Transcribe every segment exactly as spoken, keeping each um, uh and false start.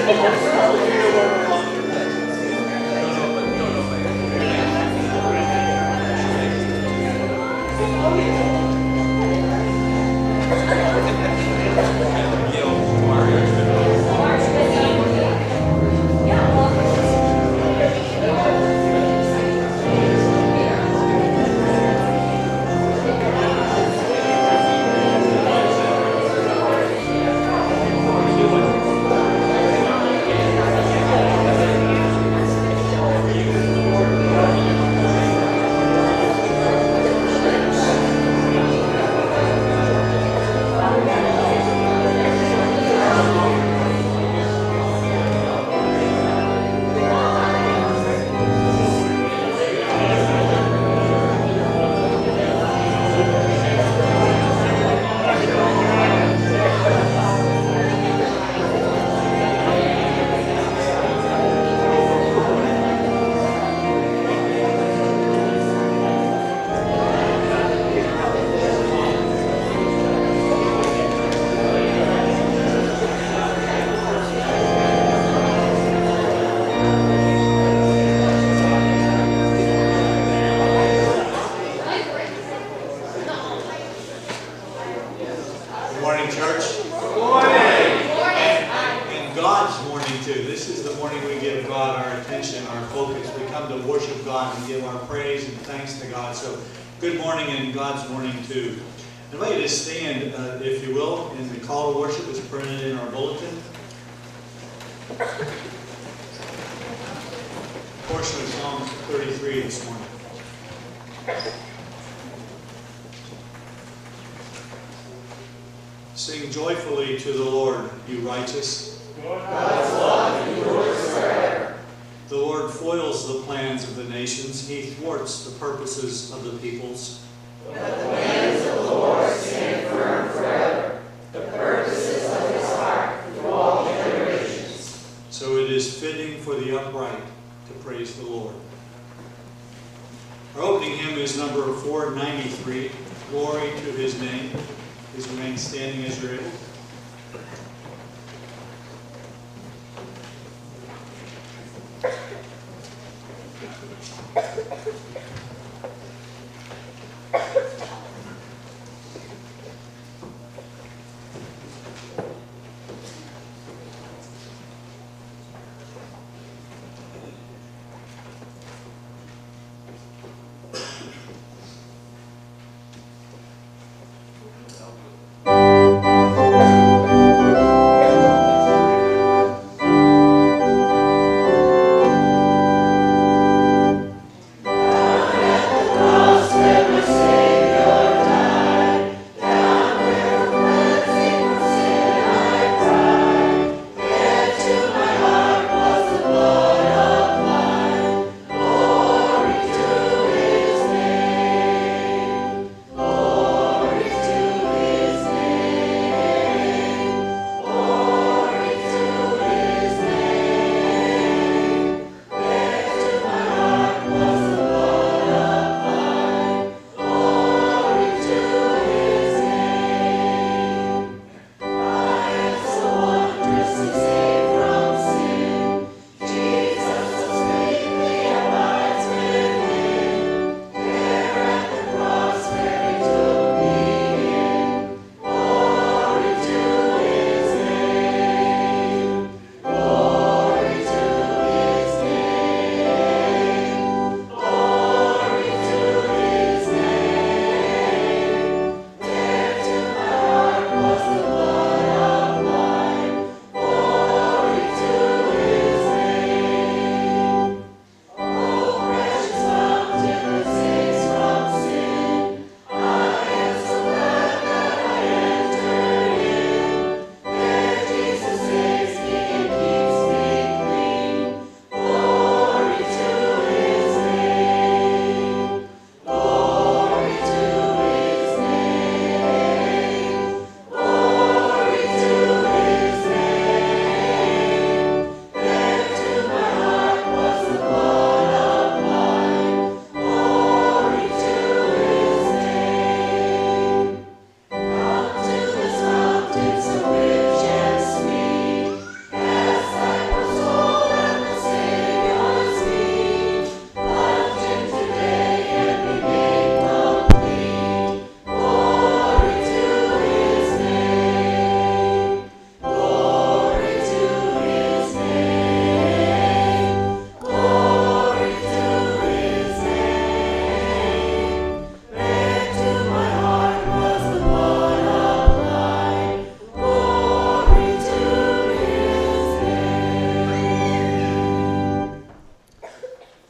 Sing joyfully to the Lord, you righteous. God's love endures forever. The Lord foils the plans of the nations. He thwarts the purposes of the peoples. But the plans of the Lord stand firm forever, the purposes of his heart through all generations. So it is fitting for the upright to praise the Lord. Our opening hymn is number four ninety-three, Glory to His Name. Please remain standing as you're able. Thank you.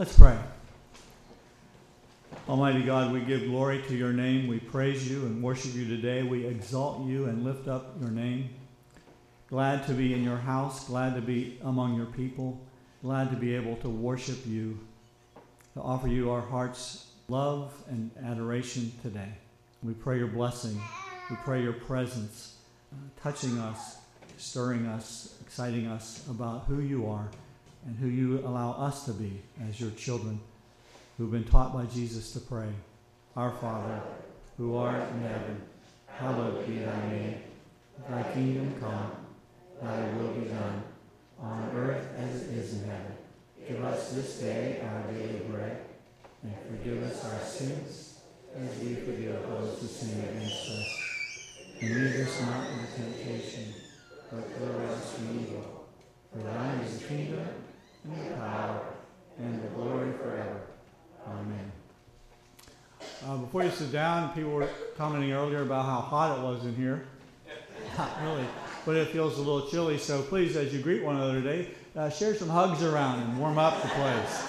Let's pray. Almighty God, we give glory to your name. We praise you and worship you today. We exalt you and lift up your name. Glad to be in your house, glad to be among your people, glad to be able to worship you, to offer you our heart's love and adoration today. We pray your blessing. We pray your presence, uh, touching us, stirring us, exciting us about who you are and who you allow us to be as your children who've been taught by Jesus to pray. Our Father, who art in heaven, hallowed be thy name. Thy kingdom come, thy will be done, on earth as it is in heaven. Give us this day our daily bread, and forgive us our sins, as we forgive those who sin against us. And lead us not into temptation, but deliver us from evil. For thine is the kingdom, and the power, and the glory forever. Amen. Uh, before you sit down, people were commenting earlier about how hot it was in here. Not really, but it feels a little chilly. So please, as you greet one another today, uh, share some hugs around and warm up the place.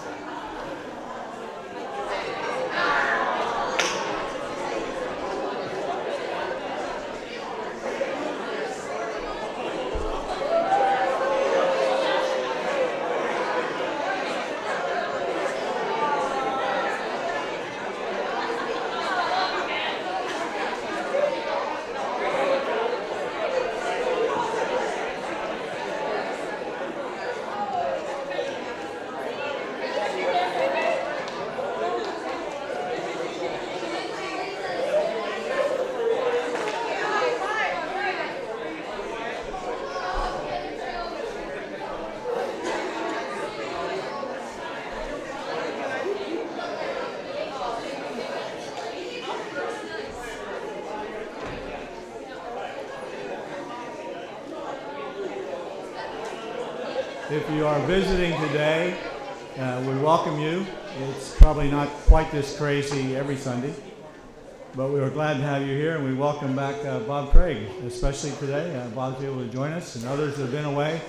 If you are visiting today, uh, we welcome you. It's probably not quite this crazy every Sunday, but we are glad to have you here, and we welcome back uh, Bob Craig, especially today. Uh, Bob's able to join us, and others that have been away.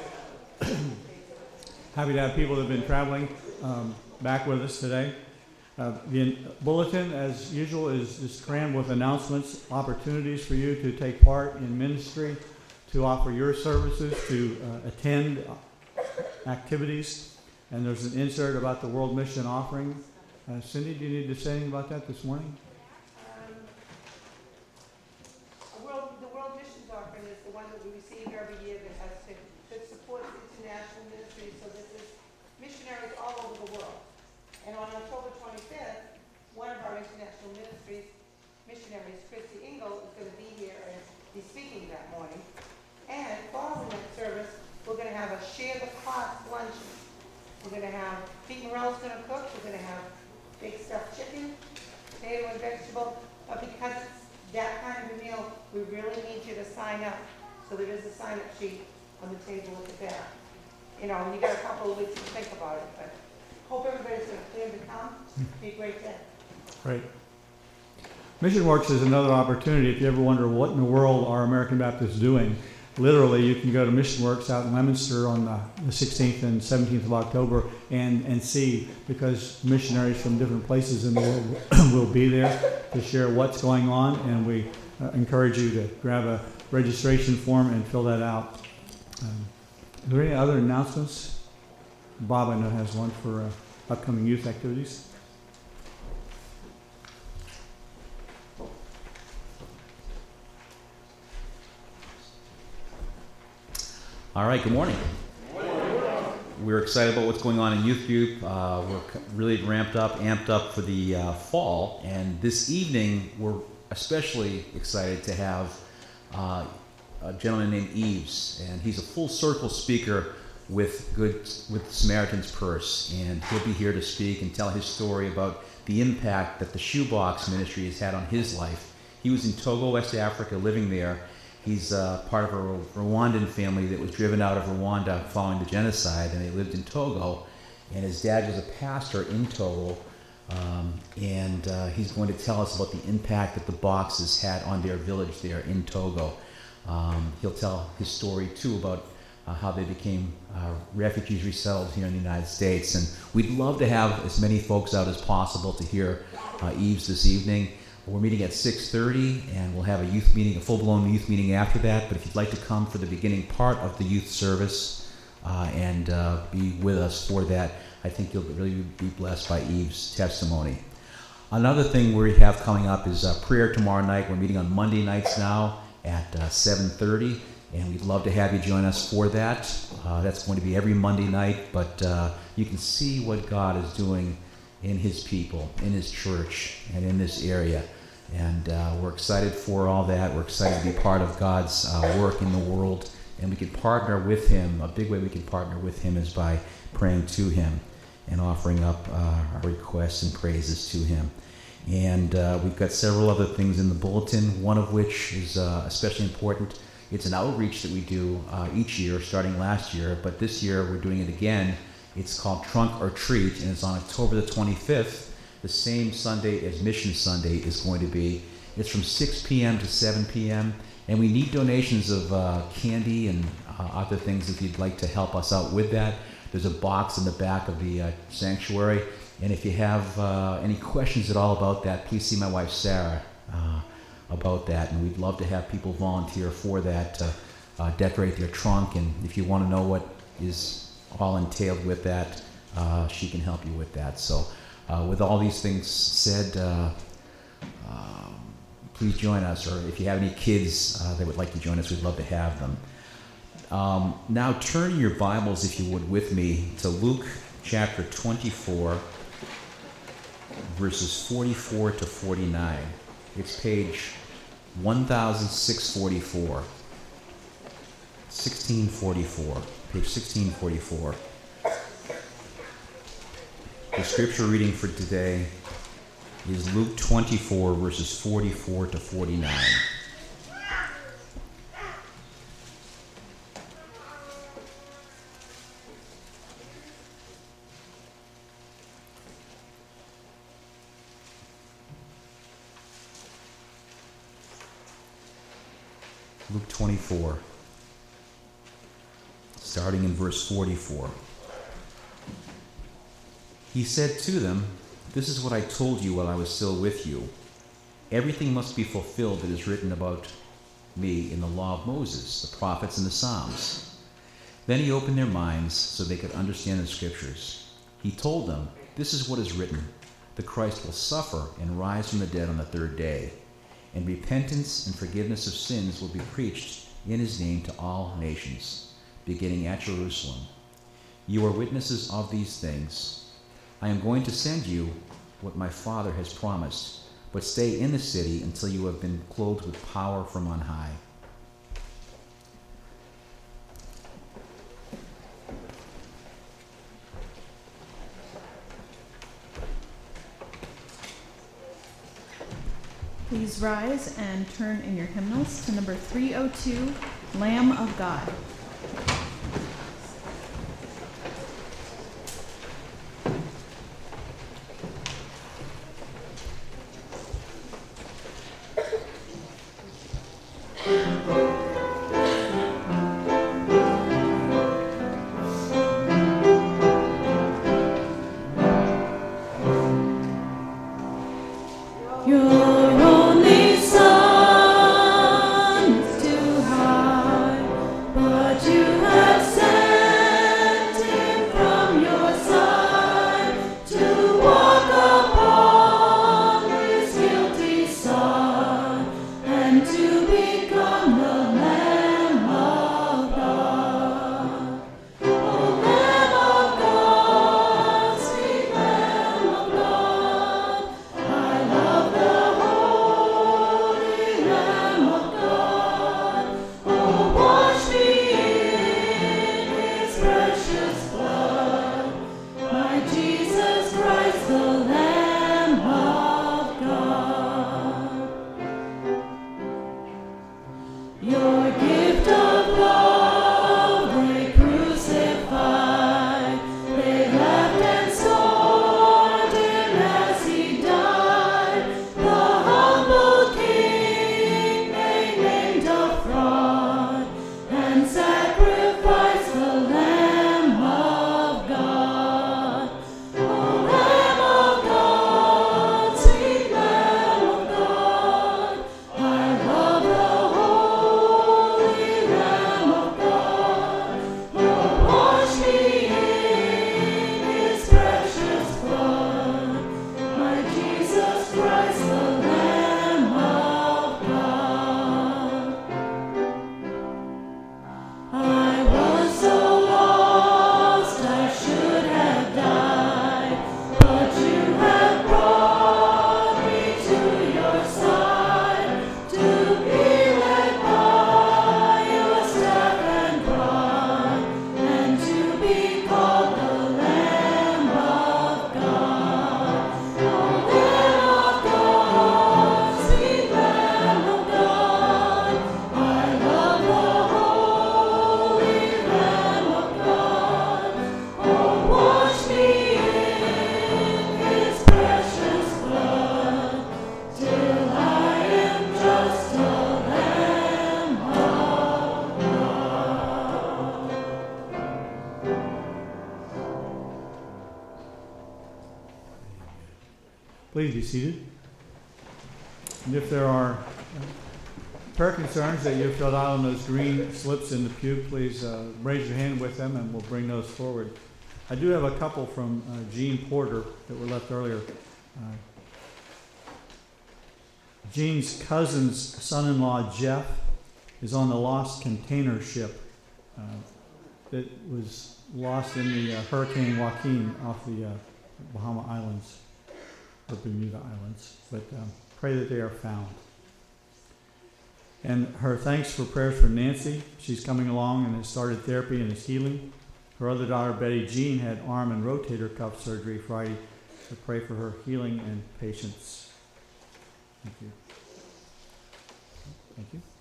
Happy to have people that have been traveling um, back with us today. Uh, the bulletin, as usual, is just crammed with announcements, opportunities for you to take part in ministry, to offer your services, to uh, attend activities, and there's an insert about the World Mission Offering. Uh, Cindy, do you need to say anything about that this morning? Um, the World, the World Missions Offering is the one that we receive every year that has to, that supports international ministries. So this is missionaries all over the world. And on October twenty-fifth, one of our international ministries, missionaries, Christy Engel, is going to be here and be speaking that morning. And following that service, we're going to have a share the cost luncheon. We're going to have, Pete Morell's going to cook. We're going to have big stuffed chicken, potato and vegetable. But because it's that kind of a meal, we really need you to sign up. So there is a sign-up sheet on the table at the back. You know, and you got a couple of weeks to think about it, but hope everybody's going to plan to come. Be a great day. Great. Mission Works is another opportunity. If you ever wonder what in the world are American Baptists doing, literally, you can go to Mission Works out in Leominster on the, the sixteenth and seventeenth of October and, and see, because missionaries from different places in the world will be there to share what's going on, and we uh, encourage you to grab a registration form and fill that out. Um, are there any other announcements? Bob, I know, has one for uh, upcoming youth activities. All right, good morning. Good morning. We're excited about what's going on in youth group. Uh, we're really ramped up, amped up for the uh, fall. And this evening, we're especially excited to have uh, a gentleman named Eves. And he's a full circle speaker with Good with Samaritan's Purse. And he'll be here to speak and tell his story about the impact that the Shoebox Ministry has had on his life. He was in Togo, West Africa, living there. He's uh, part of a Rwandan family that was driven out of Rwanda following the genocide, and they lived in Togo. And his dad was a pastor in Togo, um, and uh, he's going to tell us about the impact that the boxes had on their village there in Togo. Um, he'll tell his story, too, about uh, how they became uh, refugees resettled here in the United States. And we'd love to have as many folks out as possible to hear uh, Eves this evening. We're meeting at six thirty, and we'll have a youth meeting, a full-blown youth meeting after that. But if you'd like to come for the beginning part of the youth service uh, and uh, be with us for that, I think you'll really be blessed by Eve's testimony. Another thing we have coming up is uh, prayer tomorrow night. We're meeting on Monday nights now at uh, seven thirty, and we'd love to have you join us for that. Uh, that's going to be every Monday night, but uh, you can see what God is doing in his people, in his church, and in this area. And uh, we're excited for all that. We're excited to be part of God's uh, work in the world, and we can partner with him. A big way we can partner with him is by praying to him and offering up uh, our requests and praises to him. And uh, we've got several other things in the bulletin, one of which is uh, especially important. It's an outreach that we do uh, each year, starting last year, but this year we're doing it again. It's called Trunk or Treat, and it's on October the twenty-fifth. The same Sunday as Mission Sunday is going to be. It's from six p.m. to seven p.m., and we need donations of uh, candy and uh, other things if you'd like to help us out with that. There's a box in the back of the uh, sanctuary, and if you have uh, any questions at all about that, please see my wife Sarah uh, about that, and we'd love to have people volunteer for that, to uh, decorate their trunk, and if you want to know what is all entailed with that, uh, she can help you with that. So uh, with all these things said, uh, um, please join us, or if you have any kids uh, that would like to join us, we'd love to have them. Um, now turn your Bibles, if you would, with me to Luke chapter twenty-four, verses forty-four to forty-nine. It's page one thousand six hundred forty-four. sixteen forty-four. Page sixteen forty-four. The scripture reading for today is Luke twenty-four, verses forty-four to forty-nine. Luke twenty-four, starting in verse forty-four. He said to them, "This is what I told you while I was still with you. Everything must be fulfilled that is written about me in the law of Moses, the prophets, and the Psalms." Then he opened their minds so they could understand the scriptures. He told them, "This is what is written. The Christ will suffer and rise from the dead on the third day, and repentance and forgiveness of sins will be preached in his name to all nations, beginning at Jerusalem. You are witnesses of these things. I am going to send you what my Father has promised, but stay in the city until you have been clothed with power from on high." Please rise and turn in your hymnals to number three oh two, Lamb of God. Wash me in Please be seated. And if there are prayer concerns that you've filled out on those green slips in the pew, please uh, raise your hand with them and we'll bring those forward. I do have a couple from uh, Jean Porter that were left earlier. Uh, Jean's cousin's son-in-law, Jeff, is on the lost container ship uh, that was lost in the uh, Hurricane Joaquin off the uh, Bahama Islands, or Bermuda Islands. But um, pray that they are found. And her thanks for prayers for Nancy. She's coming along and has started therapy and is healing. Her other daughter, Betty Jean, had arm and rotator cuff surgery Friday. So pray for her healing and patience. Thank you. Thank you.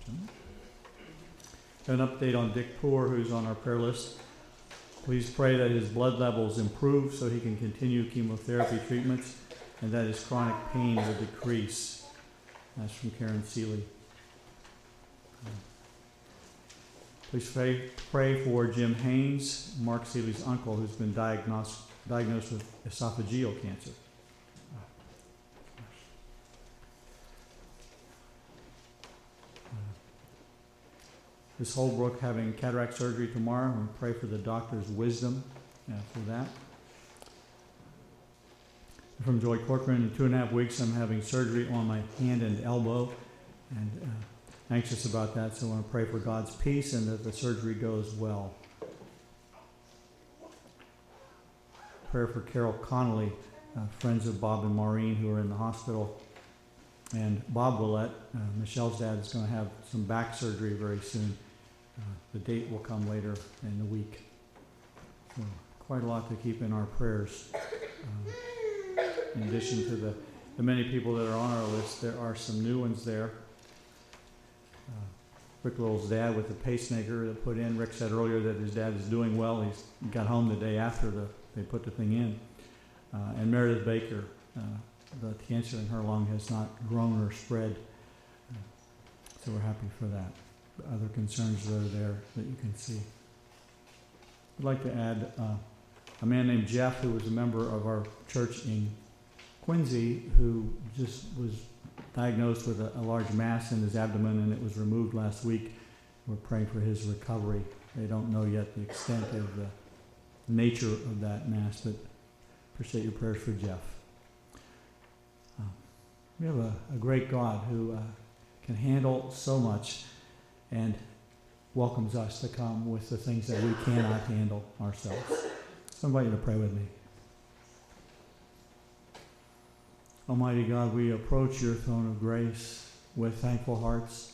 An update on Dick Poor, who's on our prayer list. Please pray that his blood levels improve so he can continue chemotherapy treatments and that his chronic pain will decrease. That's from Karen Seeley. Please pray, pray for Jim Haynes, Mark Seeley's uncle, who's been diagnosed, diagnosed with esophageal cancer. Miz Holbrook having cataract surgery tomorrow. We pray for the doctor's wisdom uh, for that. From Joy Corcoran, in two and a half weeks I'm having surgery on my hand and elbow, and uh, anxious about that, so I want to pray for God's peace and that the surgery goes well. Prayer for Carol Connolly, uh, friends of Bob and Maureen who are in the hospital. And Bob Willett, uh, Michelle's dad, is going to have some back surgery very soon. Uh, the date will come later in the week. So quite a lot to keep in our prayers. Uh, in addition to the, the many people that are on our list, there are some new ones there. Uh, Rick Little's dad with the pacemaker that put in. Rick said earlier that his dad is doing well. He's got home the day after the, they put the thing in. Uh, and Meredith Baker, uh, the cancer in her lung has not grown or spread. Uh, so we're happy for that. Other concerns that are there that you can see. I'd like to add uh, a man named Jeff, who was a member of our church in Quincy, who just was diagnosed with a, a large mass in his abdomen, and it was removed last week. We're praying for his recovery. They don't know yet the extent of the nature of that mass, but appreciate your prayers for Jeff. Uh, we have a, a great God who uh, can handle so much and welcomes us to come with the things that we cannot handle ourselves. So I invite you to pray with me. Almighty God, we approach your throne of grace with thankful hearts.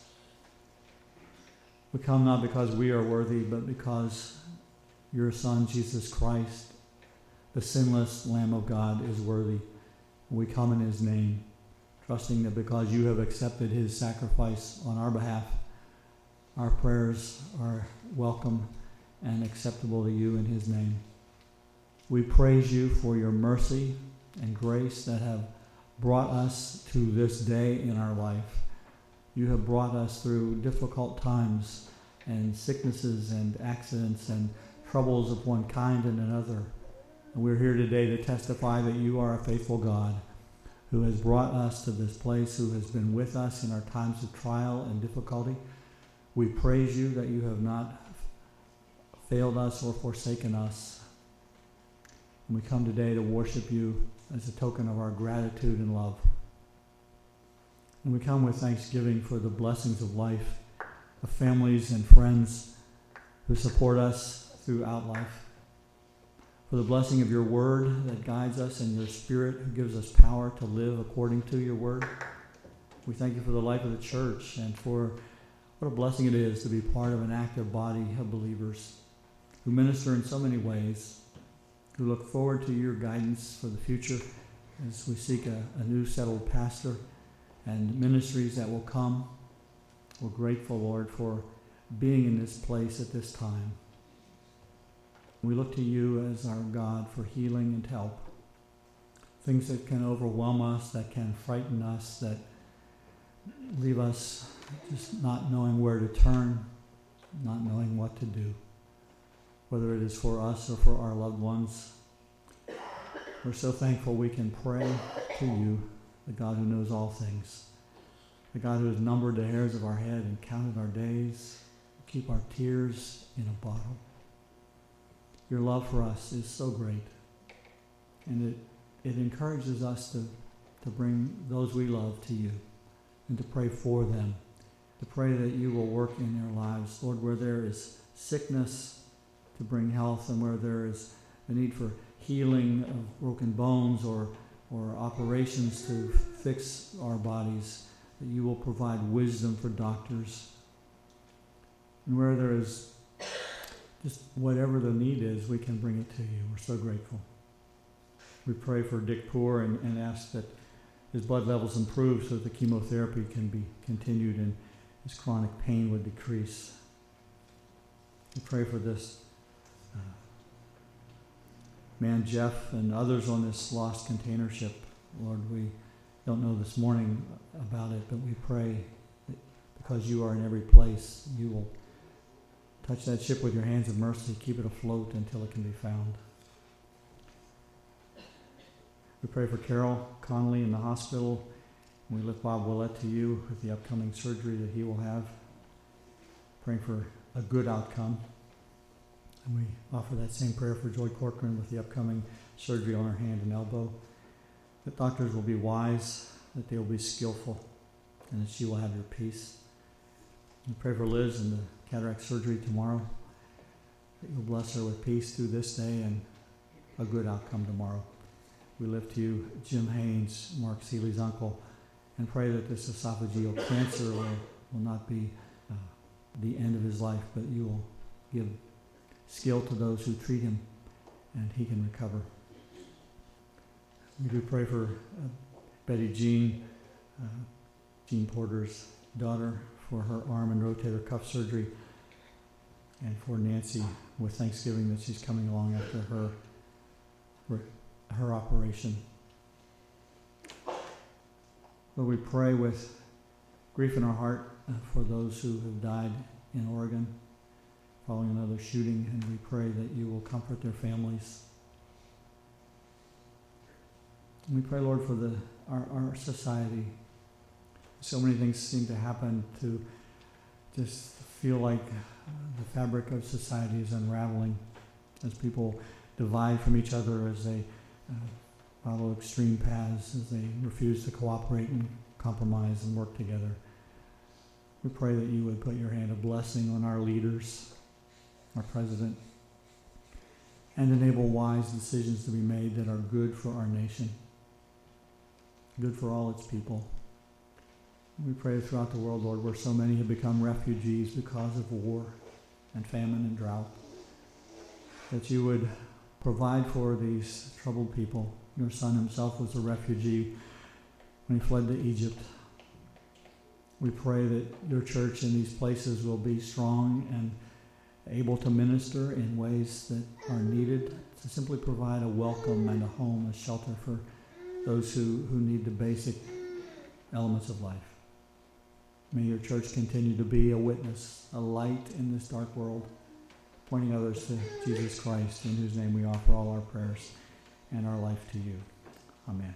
We come not because we are worthy, but because your Son, Jesus Christ, the sinless Lamb of God, is worthy. We come in his name, trusting that because you have accepted his sacrifice on our behalf, our prayers are welcome and acceptable to you in his name. We praise you for your mercy and grace that have brought us to this day in our life. You have brought us through difficult times and sicknesses and accidents and troubles of one kind and another. And we're here today to testify that you are a faithful God who has brought us to this place, who has been with us in our times of trial and difficulty. We praise you that you have not failed us or forsaken us. And we come today to worship you as a token of our gratitude and love. And we come with thanksgiving for the blessings of life, of families and friends who support us throughout life, for the blessing of your word that guides us and your spirit who gives us power to live according to your word. We thank you for the life of the church and for what a blessing it is to be part of an active body of believers who minister in so many ways, who look forward to your guidance for the future as we seek a, a new settled pastor and ministries that will come. We're grateful, Lord, for being in this place at this time. We look to you as our God for healing and help. Things that can overwhelm us, that can frighten us, that leave us just not knowing where to turn, not knowing what to do, whether it is for us or for our loved ones. We're so thankful we can pray to you the God who knows all things, the God who has numbered the hairs of our head and counted our days, keep our tears in a bottle. Your love for us is so great, and it, it encourages us to, to bring those we love to you and to pray for them, to pray that you will work in their lives. Lord, where there is sickness, to bring health, and where there is a need for healing of broken bones or, or operations to fix our bodies, that you will provide wisdom for doctors. And where there is just whatever the need is, we can bring it to you. We're so grateful. We pray for Dick Poor and, and ask that his blood levels improve so that the chemotherapy can be continued and his chronic pain would decrease. We pray for this uh, man Jeff and others on this lost container ship. Lord, we don't know this morning about it, but we pray that because you are in every place, you will touch that ship with your hands of mercy, keep it afloat until it can be found. We pray for Carol Connolly in the hospital. We lift Bob Willett to you with the upcoming surgery that he will have. Praying for a good outcome. And we offer that same prayer for Joy Corcoran with the upcoming surgery on her hand and elbow. That doctors will be wise, that they will be skillful, and that she will have your peace. We pray for Liz and the cataract surgery tomorrow. That you'll bless her with peace through this day and a good outcome tomorrow. We lift to you Jim Haynes, Mark Seeley's uncle, and pray that this esophageal cancer will, will not be uh, the end of his life, but you will give skill to those who treat him, and he can recover. We do pray for uh, Betty Jean, uh, Jean Porter's daughter, for her arm and rotator cuff surgery, and for Nancy with Thanksgiving that she's coming along after her her operation. Lord, we pray with grief in our heart uh, for those who have died in Oregon following another shooting, and we pray that you will comfort their families. And we pray, Lord, for the our, our society. So many things seem to happen to just feel like the fabric of society is unraveling as people divide from each other, as they uh, follow extreme paths, as they refuse to cooperate and compromise and work together. We pray that you would put your hand of blessing on our leaders, our president, and enable wise decisions to be made that are good for our nation, good for all its people. We pray throughout the world, Lord, where so many have become refugees because of war and famine and drought, that you would provide for these troubled people. Your son himself was a refugee when he fled to Egypt. We pray that your church in these places will be strong and able to minister in ways that are needed, to simply provide a welcome and a home, a shelter for those who, who need the basic elements of life. May your church continue to be a witness, a light in this dark world, pointing others to Jesus Christ, in whose name we offer all our prayers and our life to you. Amen.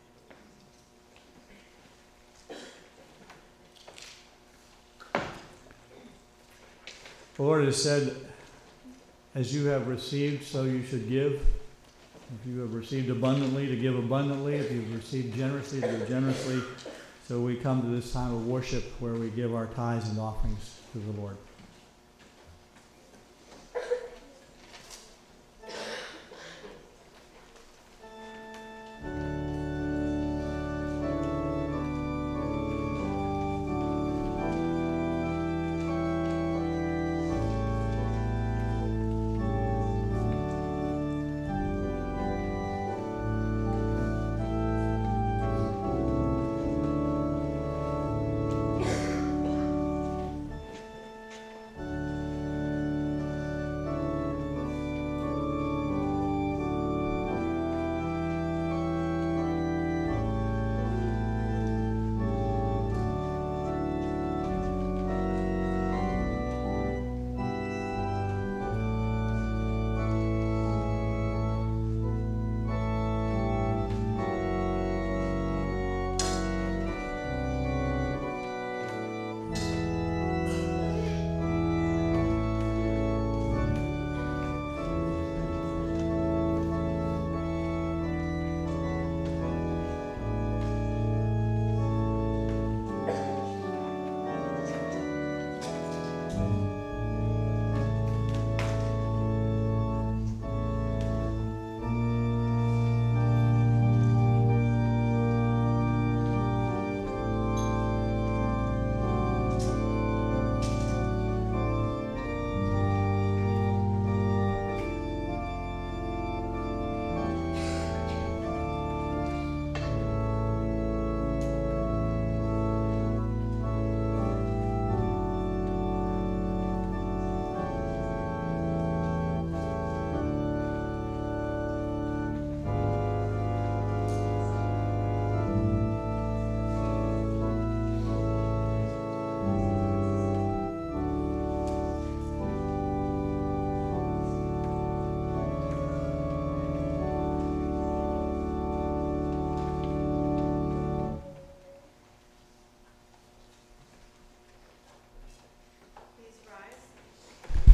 The Lord has said, as you have received, so you should give. If you have received abundantly, to give abundantly. If you've received generously, to give generously. So we come to this time of worship where we give our tithes and offerings to the Lord.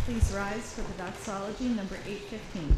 Please rise for the doxology, number eight fifteen.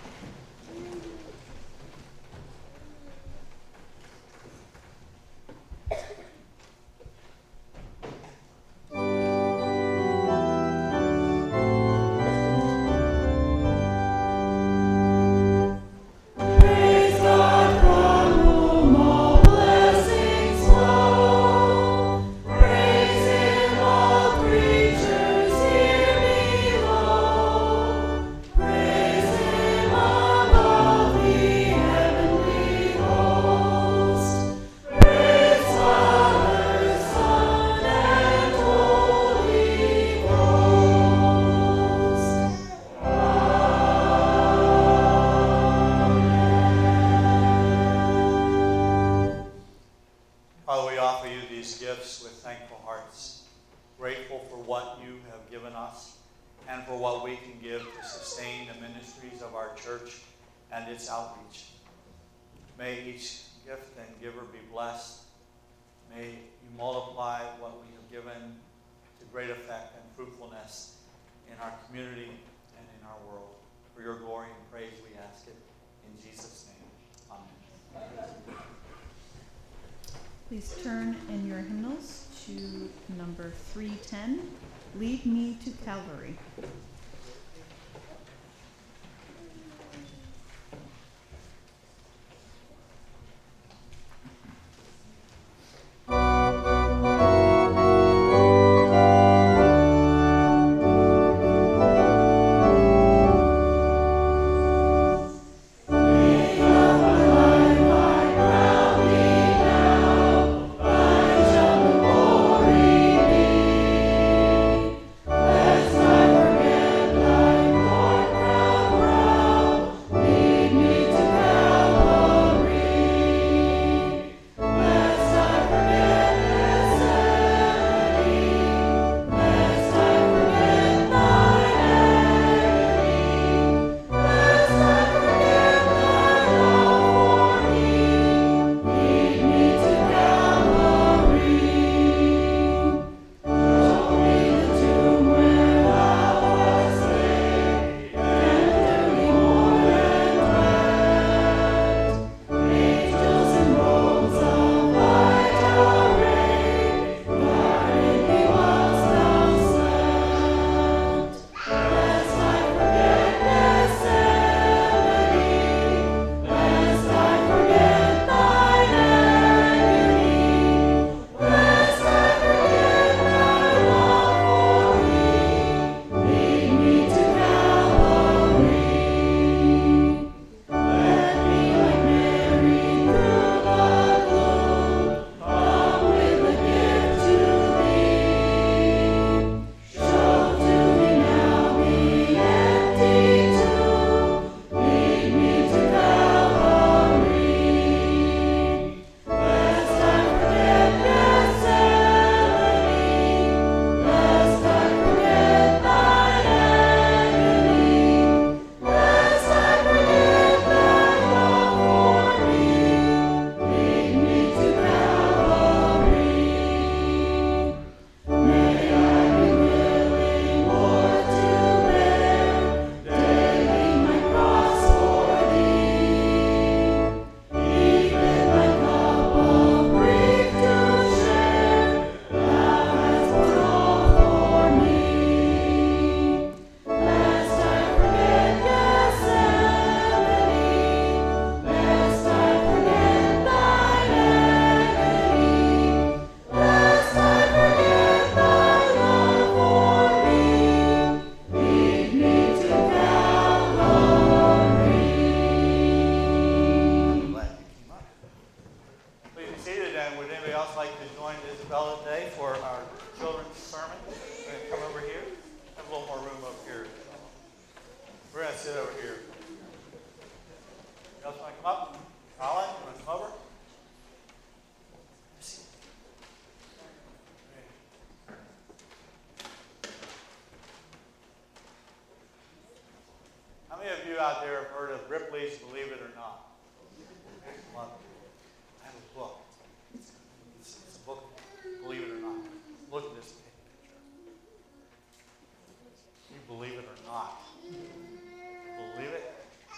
Father, we offer you these gifts with thankful hearts, grateful for what you have given us and for what we can give to sustain the ministries of our church and its outreach. May each gift and giver be blessed. May you multiply what we have given to great effect and fruitfulness in our community and in our world. For your glory and praise we ask it in Jesus' name. Amen. Please turn in your hymnals to number three ten, Lead Me to Calvary. sit over here. You else want to come up? Colin, you want to come over? How many of you out there have heard of Ripley's Believe It or Not? Come on. I have a book. It's, it's, it's a book, Believe It or Not. Look at this picture. You believe it or not. Believe it?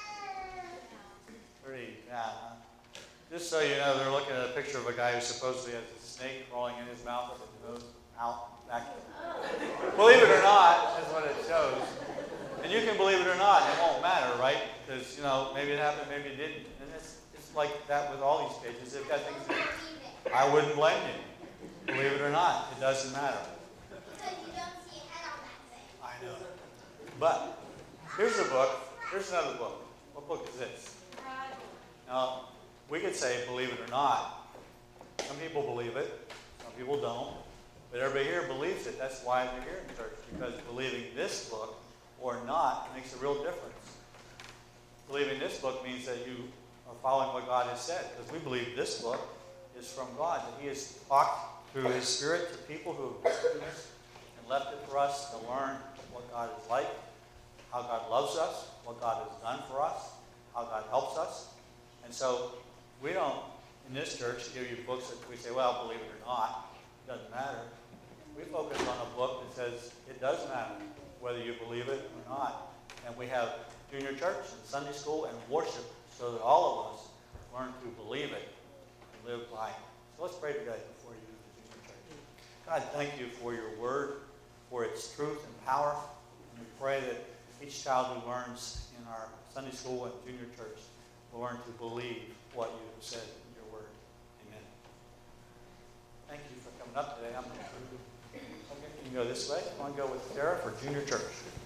Pretty bad, huh? Just so you know, they're looking at a picture of a guy who supposedly has a snake crawling in his mouth with his nose out back. Believe it or not, is what it shows. And you can believe it or not, it won't matter, right? Because, you know, maybe it happened, maybe it didn't. And it's, it's like that with all these pages. They've got things that I wouldn't blame you. Believe it or not, it doesn't matter. Because you don't see a head on that thing. I know. But here's a book. Here's another book. What book is this? Now, we could say believe it or not. Some people believe it. Some people don't. But everybody here believes it. That's why they're here in church. Because believing this book or not makes a real difference. Believing this book means that you are following what God has said. Because we believe this book is from God. That He has talked through His Spirit to people who have been through this and left it for us to learn what God is like, how God loves us, what God has done for us, how God helps us. And so we don't, in this church, give you books that we say, well, believe it or not, it doesn't matter. We focus on a book that says it does matter whether you believe it or not. And we have junior church and Sunday school and worship so that all of us learn to believe it and live by it. So let's pray together before you do the junior church. God, thank you for your word, for its truth and power. And we pray that each child who learns in our Sunday school and junior church will learn to believe what you have said in your word. Amen. Thank you for coming up today. I'm going to okay, you can go this way. I want to go with Sarah for junior church.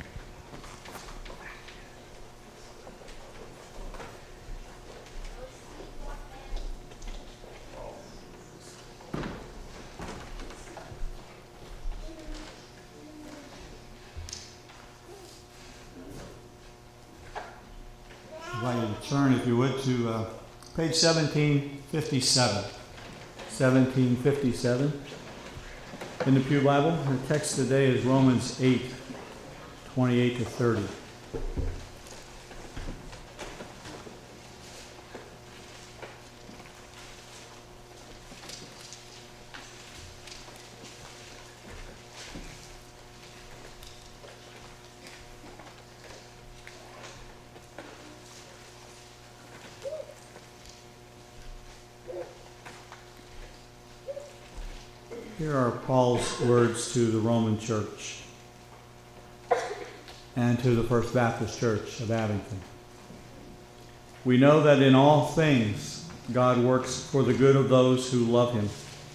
I'd like you to turn, if you would, to uh, page seventeen fifty-seven. seventeen fifty-seven in the Pew Bible. The text today is Romans eight, twenty-eight to thirty. Here are Paul's words to the Roman church and to the First Baptist Church of Abington. We know that in all things God works for the good of those who love Him,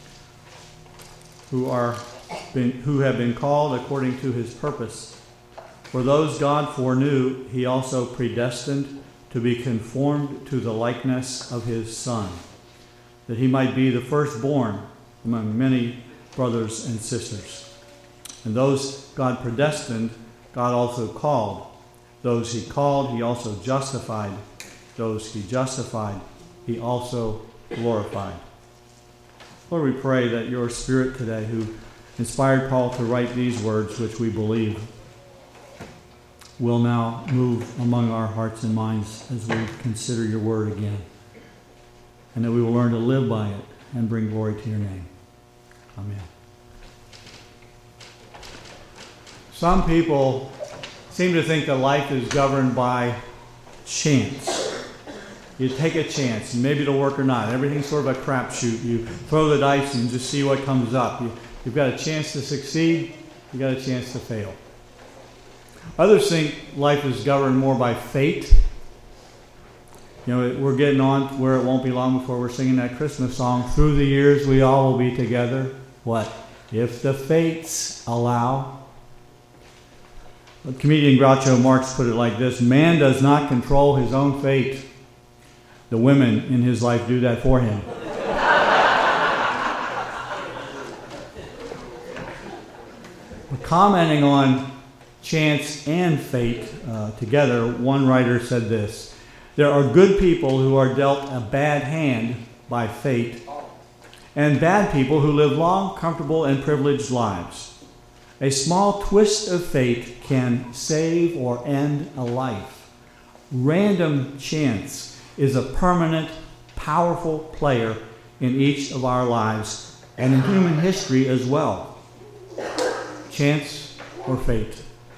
who are been, who have been called according to His purpose. For those God foreknew, He also predestined to be conformed to the likeness of His Son, that He might be the firstborn among many brothers and sisters. And those God predestined, God also called. Those He called, He also justified. Those He justified, He also glorified. Lord, we pray that your Spirit today, who inspired Paul to write these words, which we believe, will now move among our hearts and minds as we consider your word again. And that we will learn to live by it and bring glory to your name. Amen. Some people seem to think that life is governed by chance. You take a chance, and maybe it'll work or not. Everything's sort of a crapshoot. You throw the dice and just see what comes up. You, you've got a chance to succeed. You've got a chance to fail. Others think life is governed more by fate. You know, we're getting on where it won't be long before we're singing that Christmas song, through the years we all will be together. What? If the fates allow. Comedian Groucho Marx put it like this: man does not control his own fate. The women in his life do that for him. But commenting on chance and fate uh, together, one writer said this: there are good people who are dealt a bad hand by fate, and bad people who live long, comfortable, and privileged lives. A small twist of fate can save or end a life. Random chance is a permanent, powerful player in each of our lives and in human history as well. Chance or fate?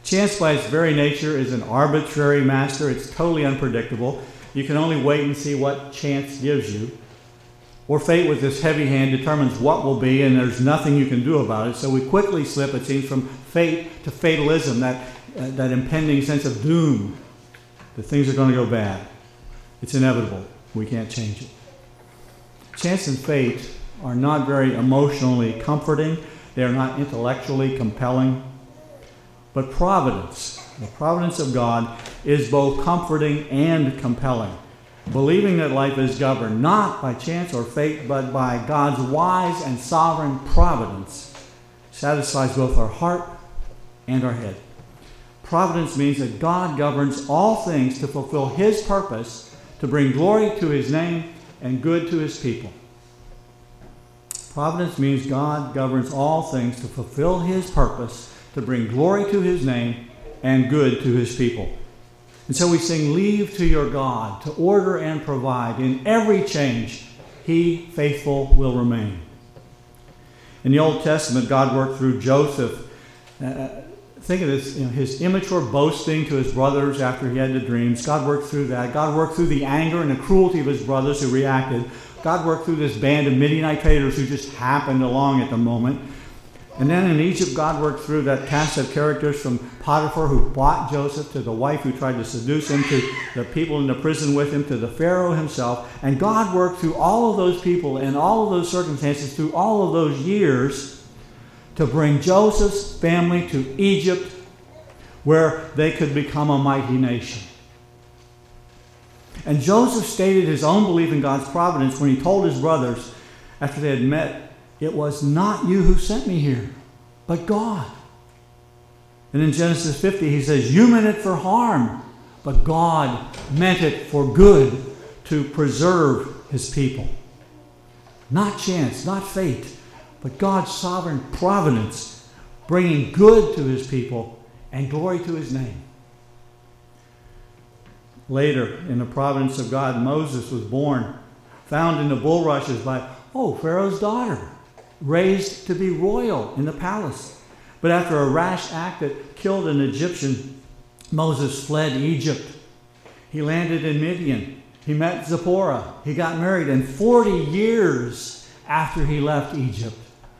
Chance by its very nature is an arbitrary master. It's totally unpredictable. You can only wait and see what chance gives you. Or fate with this heavy hand determines what will be, and there's nothing you can do about it. So we quickly slip, it seems, from fate to fatalism, that, uh, that impending sense of doom, that things are going to go bad. It's inevitable. We can't change it. Chance and fate are not very emotionally comforting. They are not intellectually compelling. But providence, the providence of God, is both comforting and compelling. Believing that life is governed not by chance or fate, but by God's wise and sovereign providence, satisfies both our heart and our head. Providence means that God governs all things to fulfill His purpose, to bring glory to His name and good to His people. Providence means God governs all things to fulfill His purpose, to bring glory to His name and good to His people. And so we sing, leave to your God to order and provide. In every change, He faithful will remain. In the Old Testament, God worked through Joseph. Uh, think of this, you know, his immature boasting to his brothers after he had the dreams. God worked through that. God worked through the anger and the cruelty of his brothers who reacted. God worked through this band of Midianite traders who just happened along at the moment. And then in Egypt, God worked through that cast of characters from Potiphar, who bought Joseph, to the wife who tried to seduce him, to the people in the prison with him, to the Pharaoh himself. And God worked through all of those people and all of those circumstances, through all of those years, to bring Joseph's family to Egypt, where they could become a mighty nation. And Joseph stated his own belief in God's providence when he told his brothers, after they had met, it was not you who sent me here, but God. And in Genesis fifty, he says, you meant it for harm, but God meant it for good, to preserve His people. Not chance, not fate, but God's sovereign providence, bringing good to His people and glory to His name. Later, in the providence of God, Moses was born, found in the bulrushes by, oh, Pharaoh's daughter, raised to be royal in the palace. But after a rash act that killed an Egyptian, Moses fled Egypt. He landed in Midian. He met Zipporah. He got married. And forty years after he left Egypt,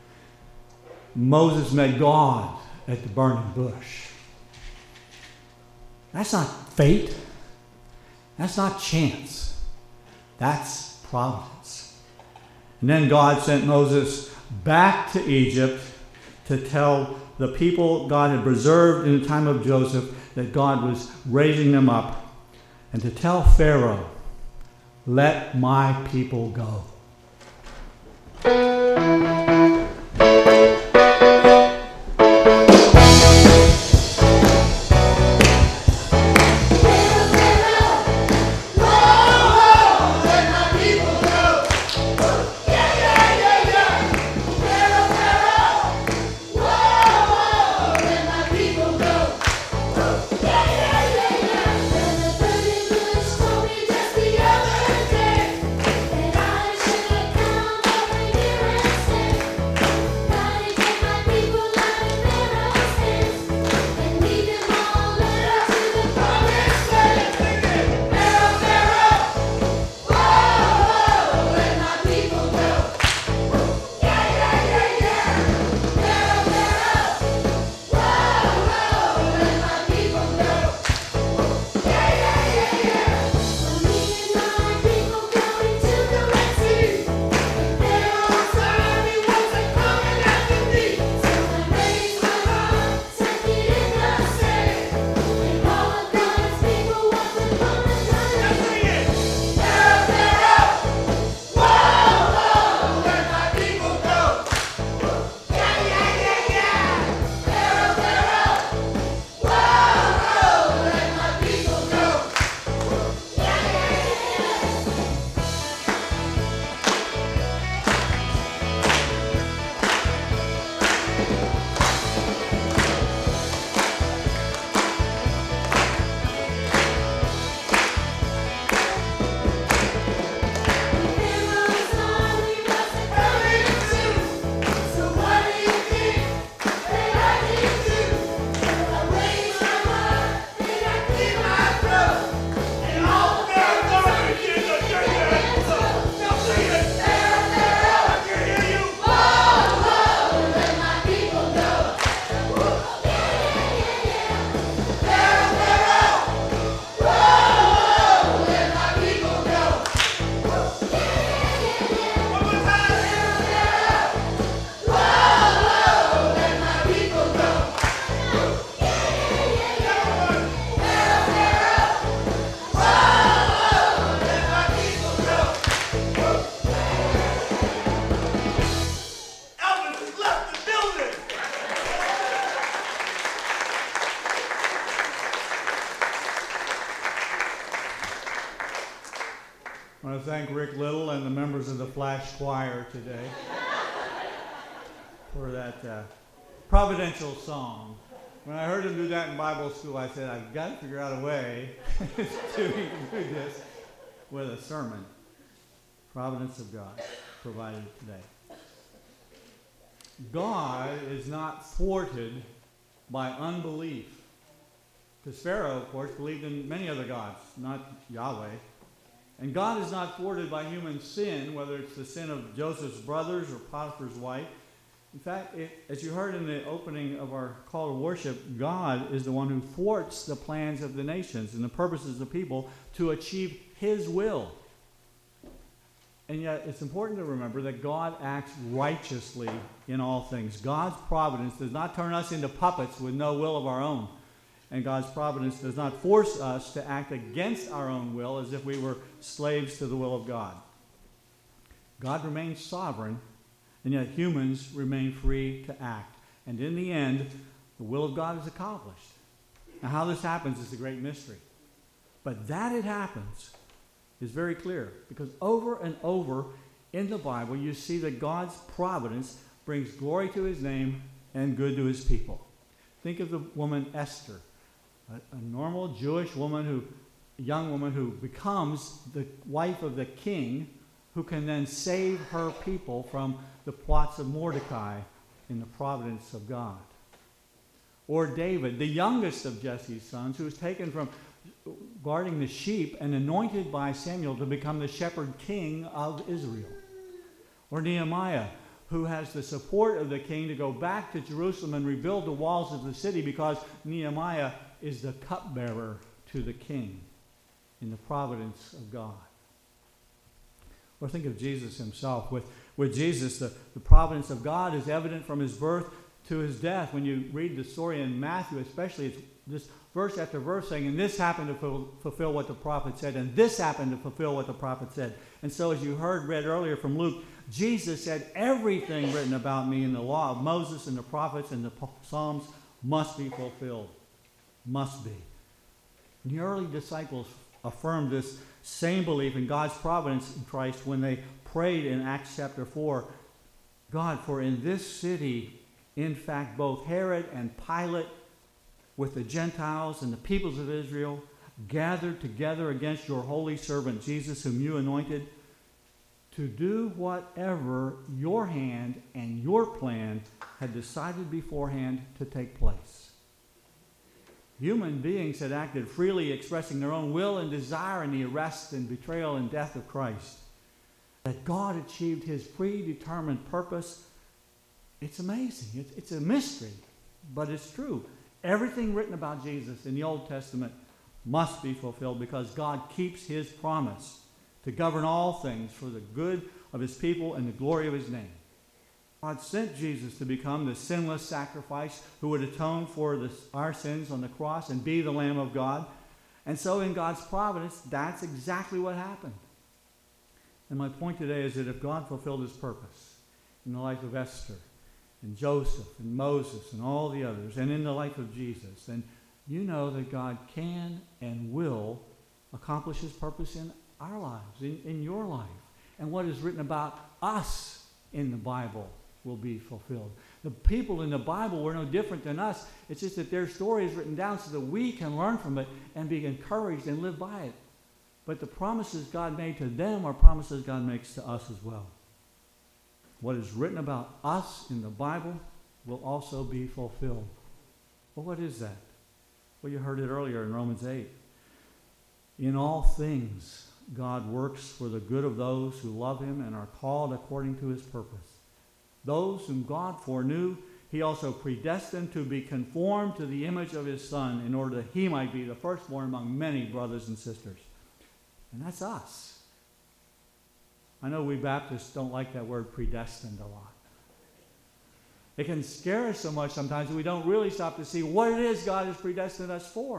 Moses met God at the burning bush. That's not fate. That's not chance. That's providence. And then God sent Moses back to Egypt to tell the people God had preserved in the time of Joseph that God was raising them up, and to tell Pharaoh, let my people go. Told me just the other day that I should I want to thank Rick Little and the members of the Flash Choir today for that uh, providential song. When I heard him do that in Bible school, I said, I've got to figure out a way to do this with a sermon. Providence of God provided today. God is not thwarted by unbelief. Because Pharaoh, of course, believed in many other gods, not Yahweh. And God is not thwarted by human sin, whether it's the sin of Joseph's brothers or Potiphar's wife. In fact, it, as you heard in the opening of our call to worship, God is the one who thwarts the plans of the nations and the purposes of the people to achieve His will. And yet, it's important to remember that God acts righteously in all things. God's providence does not turn us into puppets with no will of our own. And God's providence does not force us to act against our own will as if we were slaves to the will of God. God remains sovereign, and yet humans remain free to act. And in the end, the will of God is accomplished. Now, how this happens is a great mystery. But that it happens is very clear, because over and over in the Bible, you see that God's providence brings glory to His name and good to His people. Think of the woman Esther, a, a normal Jewish woman, who, a young woman who becomes the wife of the king, who can then save her people from the plots of Mordecai in the providence of God. Or David, the youngest of Jesse's sons, who was taken from guarding the sheep and anointed by Samuel to become the shepherd king of Israel. Or Nehemiah, who has the support of the king to go back to Jerusalem and rebuild the walls of the city, because Nehemiah is the cupbearer to the king in the providence of God. Or think of Jesus himself. With, with Jesus, the, the providence of God is evident from his birth to his death. When you read the story in Matthew especially, it's this verse after verse saying, and this happened to fulfill what the prophet said, and this happened to fulfill what the prophet said. And so, as you heard read earlier from Luke, Jesus said, everything written about me in the law of Moses and the prophets and the Psalms must be fulfilled. Must be. And the early disciples affirmed this same belief in God's providence in Christ when they prayed in Acts chapter four, God, for in this city, in fact, both Herod and Pilate, with the Gentiles and the peoples of Israel, gathered together against your holy servant Jesus, whom you anointed, to do whatever your hand and your plan had decided beforehand to take place. Human beings had acted freely, expressing their own will and desire in the arrest and betrayal and death of Christ. That God achieved His predetermined purpose, it's amazing. It's, it's a mystery, but it's true. Everything written about Jesus in the Old Testament must be fulfilled, because God keeps His promise to govern all things for the good of His people and the glory of His name. God sent Jesus to become the sinless sacrifice who would atone for the, our sins on the cross and be the Lamb of God. And so in God's providence, that's exactly what happened. And my point today is that if God fulfilled His purpose in the life of Esther and Joseph and Moses and all the others, and in the life of Jesus, then you know that God can and will accomplish His purpose in our lives, in, in your life. And what is written about us in the Bible will be fulfilled. The people in the Bible were no different than us. It's just that their story is written down so that we can learn from it and be encouraged and live by it. But the promises God made to them are promises God makes to us as well. What is written about us in the Bible will also be fulfilled. Well, what is that? Well, you heard it earlier in Romans eight. In all things, God works for the good of those who love Him and are called according to His purpose. Those whom God foreknew, He also predestined to be conformed to the image of His Son, in order that He might be the firstborn among many brothers and sisters. And that's us. I know we Baptists don't like that word predestined a lot. It can scare us so much sometimes that we don't really stop to see what it is God has predestined us for.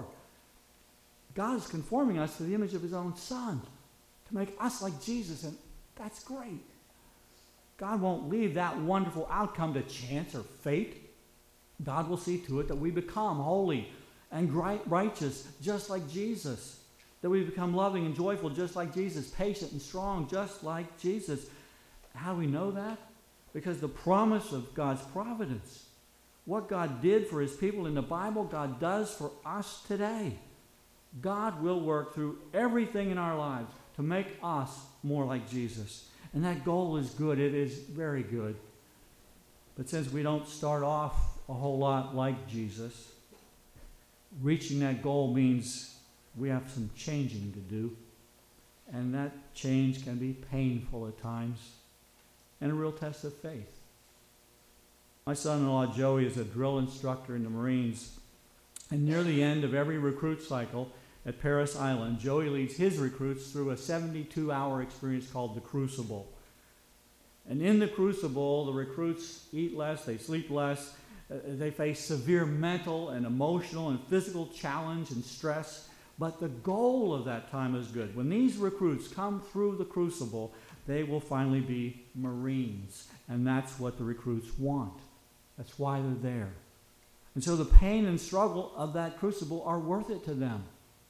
God is conforming us to the image of His own Son to make us like Jesus, and that's great. God won't leave that wonderful outcome to chance or fate. God will see to it that we become holy and righteous just like Jesus. That we become loving and joyful just like Jesus, patient and strong just like Jesus. How do we know that? Because the promise of God's providence. What God did for his people in the Bible, God does for us today. God will work through everything in our lives to make us more like Jesus. And that goal is good. It is very good. But since we don't start off a whole lot like Jesus, reaching that goal means we have some changing to do. And that change can be painful at times and a real test of faith. My son-in-law Joey is a drill instructor in the Marines. And near the end of every recruit cycle at Parris Island, Joey leads his recruits through a seventy-two hour experience called the Crucible. And in the Crucible, the recruits eat less, they sleep less, uh, they face severe mental and emotional and physical challenge and stress. But the goal of that time is good. When these recruits come through the Crucible, they will finally be Marines. And that's what the recruits want. That's why they're there. And so the pain and struggle of that crucible are worth it to them.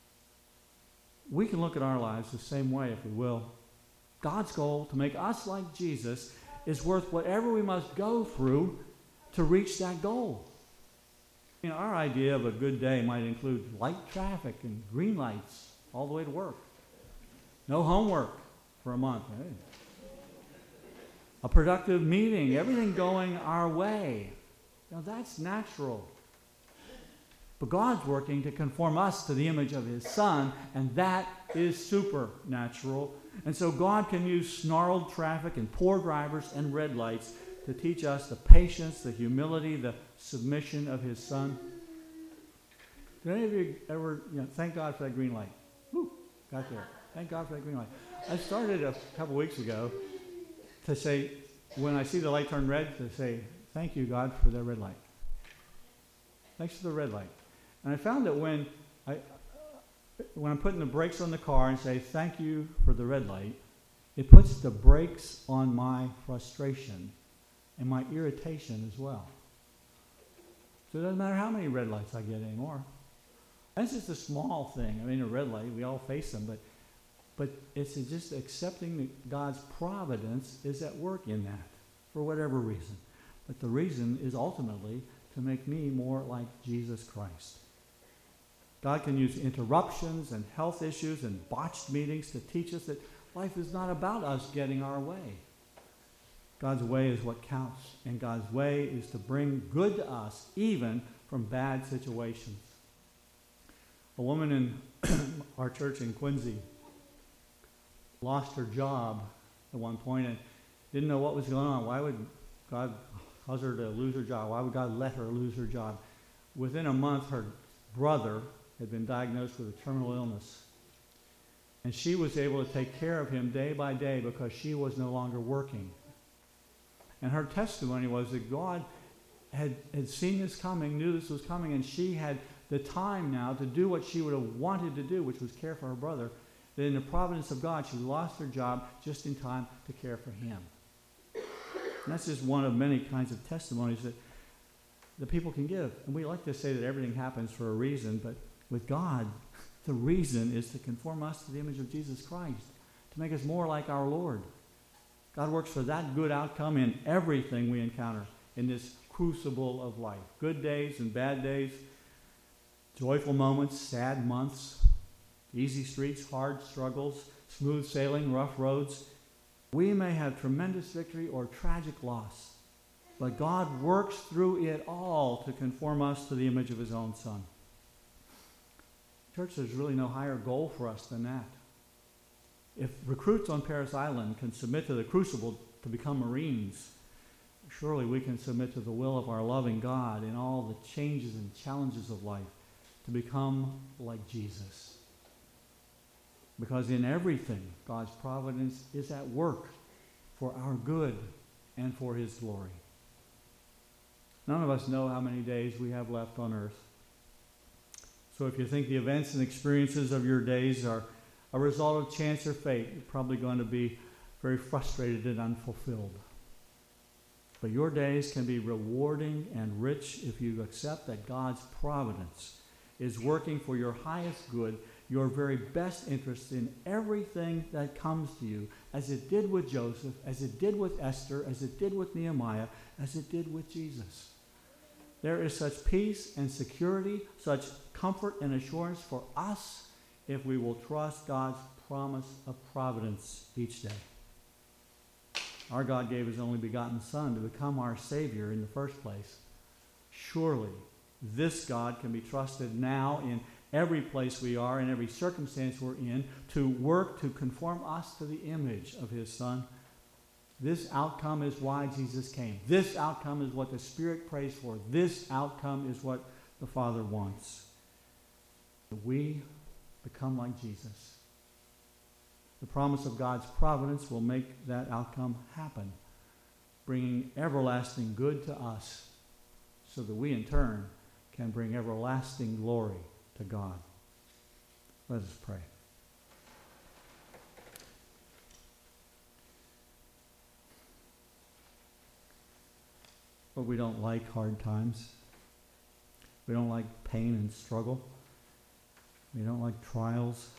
We can look at our lives the same way, if we will. God's goal to make us like Jesus is worth whatever we must go through to reach that goal. You know, our idea of a good day might include light traffic and green lights all the way to work. No homework for a month. Hey. A productive meeting, everything going our way. Now that's natural. But God's working to conform us to the image of his Son, and that is supernatural. And so God can use snarled traffic and poor drivers and red lights to teach us the patience, the humility, the submission of his Son. Did any of you ever, you know, thank God for that green light? Woo, got there. Thank God for that green light. I started a couple weeks ago to say, when I see the light turn red, to say, thank you, God, for that red light. Thanks for the red light. And I found that when, I, when I'm putting the brakes on the car and say, thank you for the red light, it puts the brakes on my frustration and my irritation as well. So it doesn't matter how many red lights I get anymore. That's just a small thing. I mean, a red light, we all face them, but but it's just accepting that God's providence is at work in that for whatever reason. But the reason is ultimately to make me more like Jesus Christ. God can use interruptions and health issues and botched meetings to teach us that life is not about us getting our way. God's way is what counts, and God's way is to bring good to us, even from bad situations. A woman in our church in Quincy lost her job at one point and didn't know what was going on. Why would God cause her to lose her job? Why would God let her lose her job? Within a month, her brother had been diagnosed with a terminal illness. And she was able to take care of him day by day because she was no longer working. And her testimony was that God had, had seen this coming, knew this was coming, and she had the time now to do what she would have wanted to do, which was care for her brother. That in the providence of God, she lost her job just in time to care for him. And that's just one of many kinds of testimonies that the people can give. And we like to say that everything happens for a reason, but with God, the reason is to conform us to the image of Jesus Christ, to make us more like our Lord. God works for that good outcome in everything we encounter in this crucible of life. Good days and bad days, joyful moments, sad months, easy streets, hard struggles, smooth sailing, rough roads. We may have tremendous victory or tragic loss, but God works through it all to conform us to the image of his own Son. Church, there's really no higher goal for us than that. If recruits on Parris Island can submit to the crucible to become Marines, surely we can submit to the will of our loving God in all the changes and challenges of life to become like Jesus. Because in everything, God's providence is at work for our good and for his glory. None of us know how many days we have left on earth. So if you think the events and experiences of your days are a result of chance or fate, you're probably going to be very frustrated and unfulfilled. But your days can be rewarding and rich if you accept that God's providence is working for your highest good your very best interest in everything that comes to you, as it did with Joseph, as it did with Esther, as it did with Nehemiah, as it did with Jesus. There is such peace and security, such comfort and assurance for us if we will trust God's promise of providence each day. Our God gave his only begotten Son to become our Savior in the first place. Surely this God can be trusted now in every place we are, in every circumstance we're in, to work to conform us to the image of his Son. This outcome is why Jesus came. This outcome is what the Spirit prays for. This outcome is what the Father wants. We become like Jesus. The promise of God's providence will make that outcome happen, bringing everlasting good to us so that we in turn can bring everlasting glory to God. Let us pray. But we don't like hard times. We don't like pain and struggle. We don't like trials.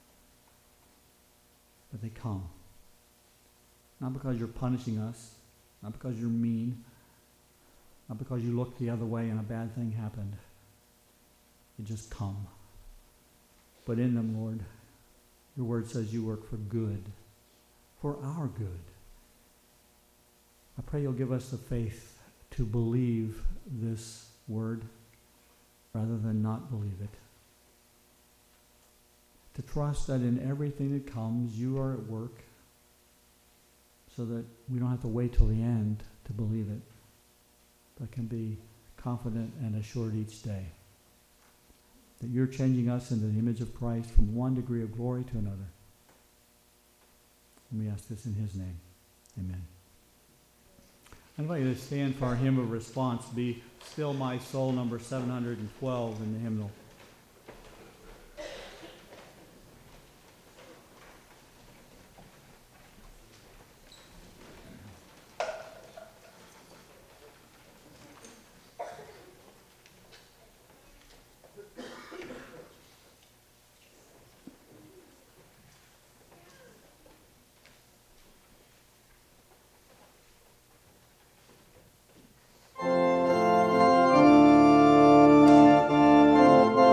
But they come. Not because you're punishing us, not because you're mean, not because you looked the other way and a bad thing happened. They just come. But in them, Lord, your word says you work for good, for our good. I pray you'll give us the faith to believe this word rather than not believe it. To trust that in everything that comes, you are at work so that we don't have to wait till the end to believe it, but can be confident and assured each day that you're changing us into the image of Christ from one degree of glory to another. And we ask this in his name. Amen. I invite you to stand for our hymn of response, Be Still My Soul, number seven hundred twelve in the hymnal. Thank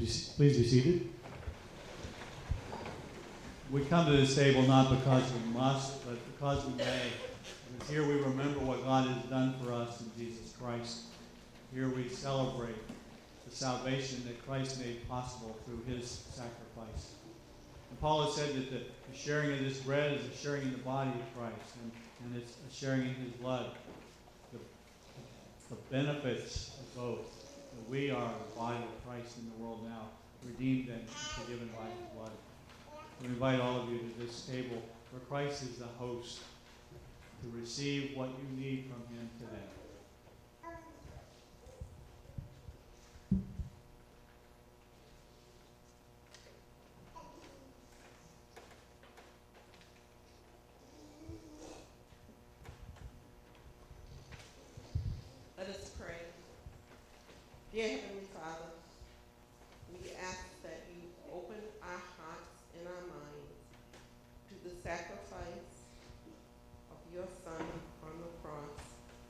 Please, please be seated. We come to this table not because we must, but because we may. Because here we remember what God has done for us in Jesus Christ. Here we celebrate the salvation that Christ made possible through his sacrifice. And Paul has said that the, the sharing of this bread is a sharing in the body of Christ, and, and it's a sharing in his blood. The, the benefits of both. That we are the body of Christ in the world now, redeemed and forgiven by his blood. We invite all of you to this table where Christ is the host to receive what you need from him today. Let us pray. Dear Heavenly Father, we ask that you open our hearts and our minds to the sacrifice of your Son on the cross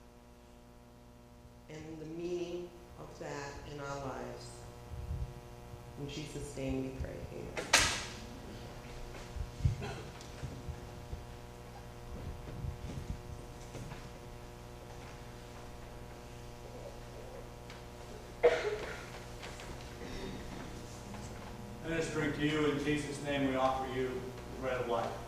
and the meaning of that in our lives. In Jesus' name we pray. Amen. Let us drink to you. In Jesus' name we offer you the bread of life.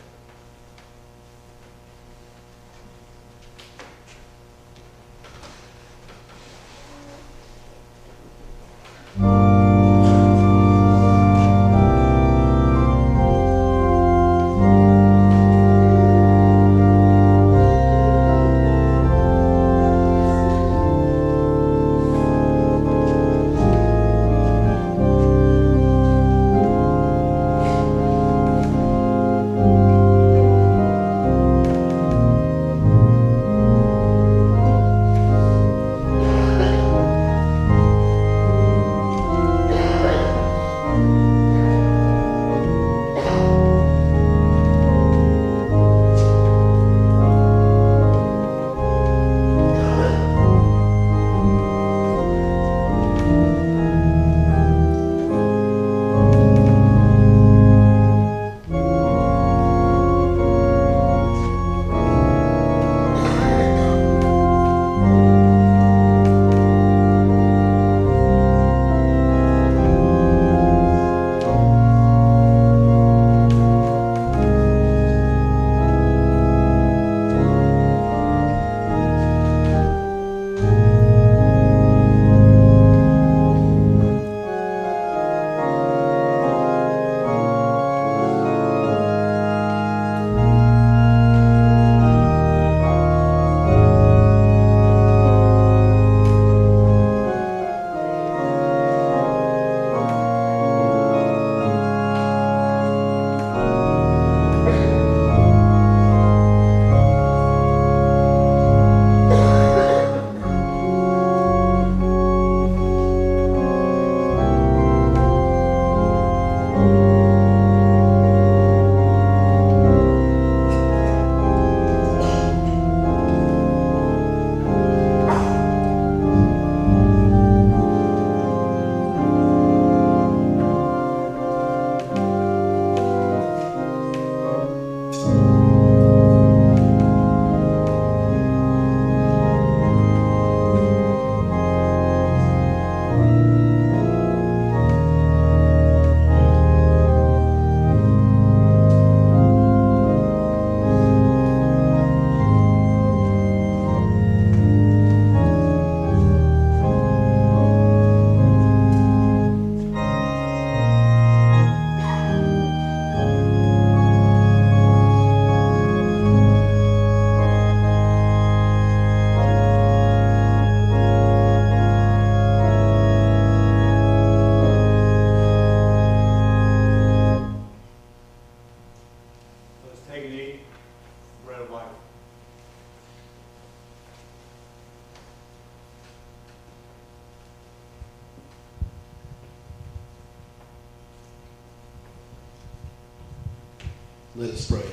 Let us pray.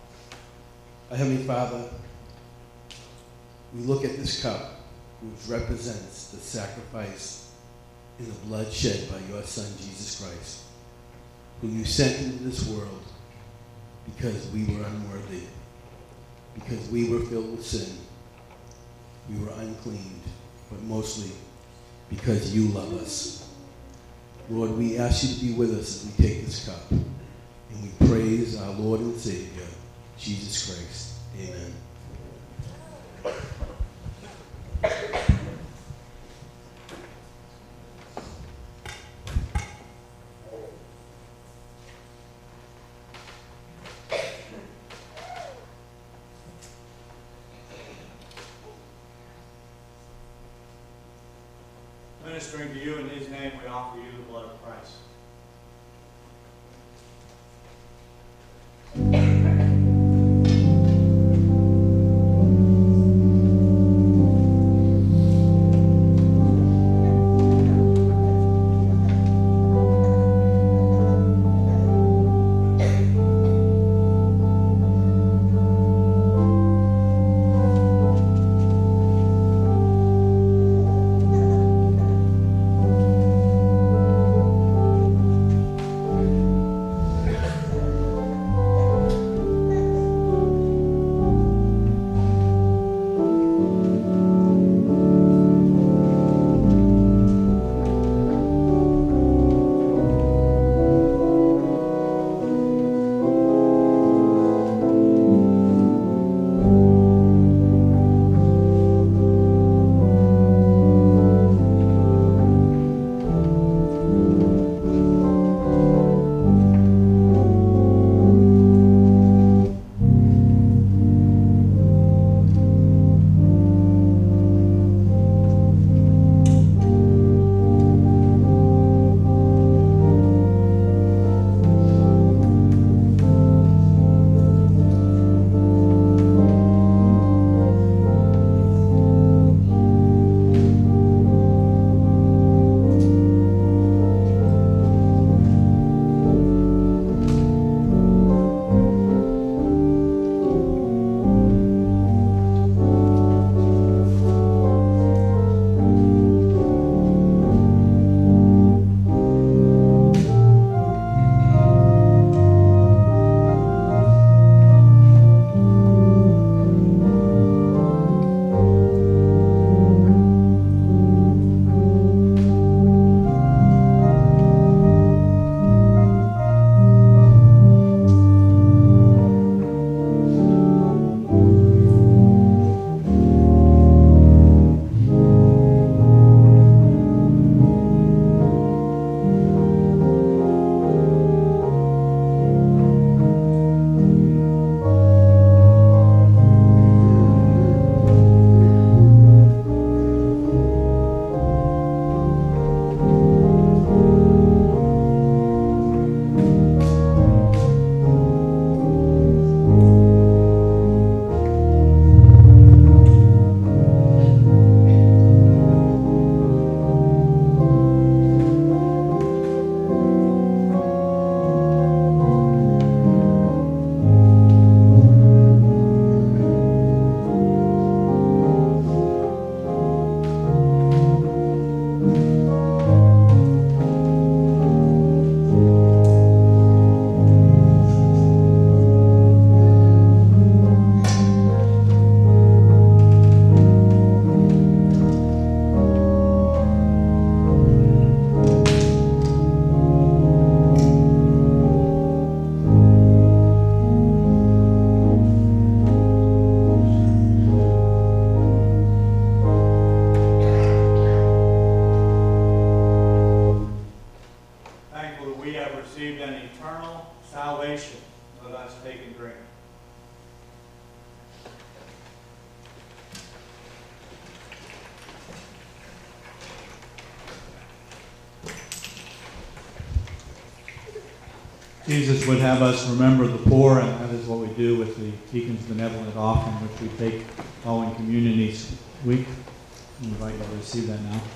Our Heavenly Father, we look at this cup, which represents the sacrifice in the blood shed by your Son, Jesus Christ, whom you sent into this world because we were unworthy, because we were filled with sin. We were unclean, but mostly because you love us. Lord, we ask you to be with us as we take this cup, and we praise our Lord and Savior, Jesus Christ. Amen. Ministering to you in his name, we offer you the blood of Christ. Jesus would have us remember the poor, and that is what we do with the Deacon's Benevolent Offering, which we take following communion each week. I invite you to receive that now.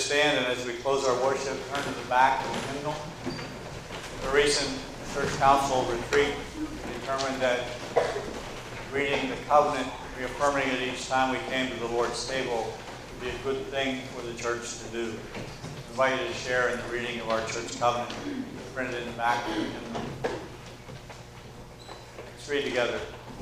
stand, and as we close our worship, turn to the back of the hymnal. The recent church council retreat determined that reading the covenant, reaffirming it each time we came to the Lord's table would be a good thing for the church to do. I invite you to share in the reading of our church covenant, printed in the back of the hymnal. Let's read together.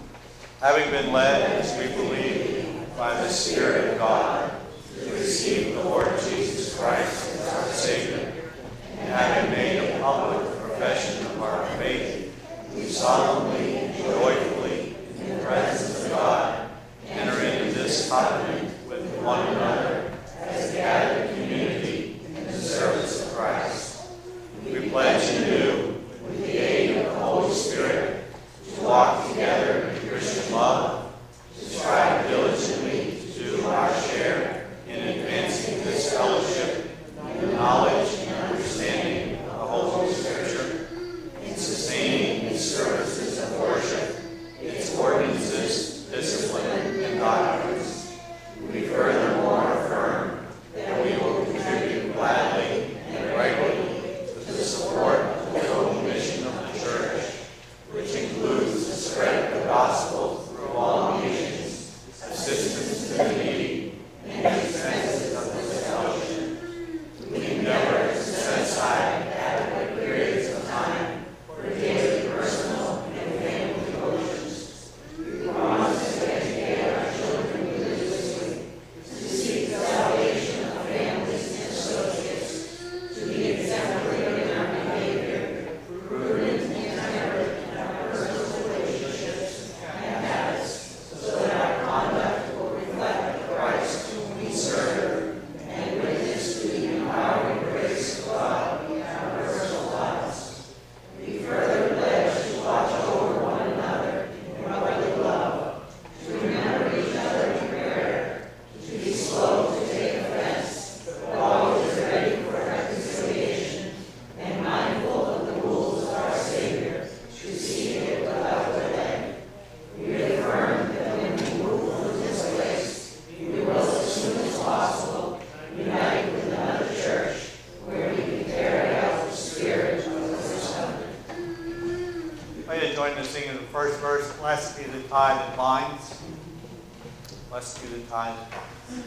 Having been led, as we believe, by the Spirit of God, to receive the Lord Jesus Christ as our Savior, and having made a public profession of our faith, we solemnly and joyfully, in the presence of God, enter into this covenant with one another as a gathered community in the service of Christ. We pledge anew, with the aid of the Holy Spirit, to walk together in Christian love, to strive diligently to do our share in advancing this fellowship, in the knowledge and understanding of the Holy Scripture, in sustaining its services of worship, its ordinances, discipline, and doctrines. We furthermore affirm that we will contribute gladly and regularly to the support of the total mission of the Church, which includes the spread of the gospel through all nations, assistance to the needy, and the expenses of this fellowship. We endeavor to set aside adequate periods of time for daily personal and family devotions. We promise to educate our children religiously, to seek the salvation of families and associates, to be exemplary in our behavior, prudent and temperate in our personal relationships and habits, so that our conduct will reflect Christ whom we serve, and witness to the empowering grace of God in our personal lives. We further pledge to watch over one another in brotherly love, to remember each other in prayer, to be slow to take offense, but always ready for reconciliation, and mindful of the rules of our Savior, to seek it without delay. We affirm that when we move from this place, we will, as soon as possible, unite with another church, where we can carry out the spirit of this covenant. I'd like to join in singing the first verse. Blessed be the tie that binds. Blessed be the tie that binds.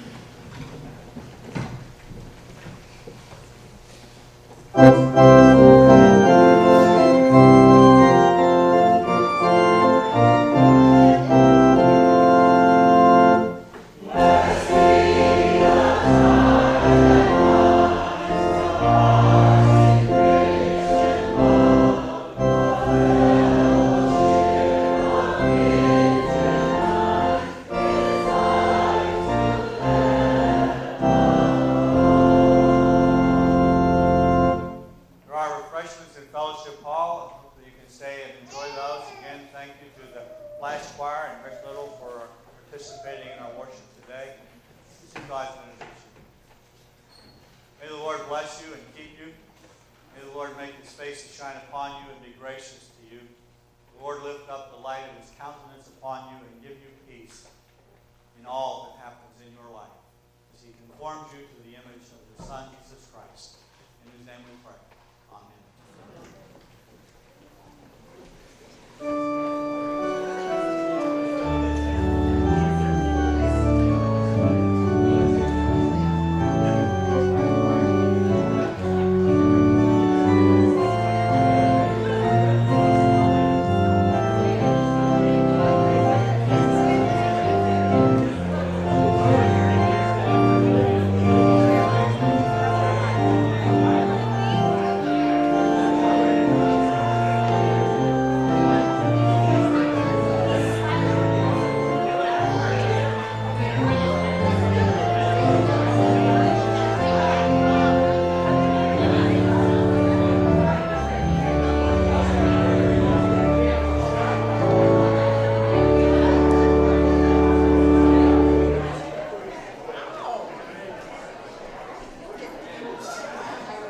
There are refreshments in Fellowship Hall. Hopefully you can stay and enjoy those. Again, thank you to the Flash Choir and Rick Little for participating in our worship today. This is God's benediction. May the Lord bless you and keep you. May the Lord make his face to shine upon you and be gracious to you. The Lord lift up the light of his countenance upon you and give you peace in all that happens in your life, as he conforms you to the image of his Son, Jesus Christ. In whose name we pray.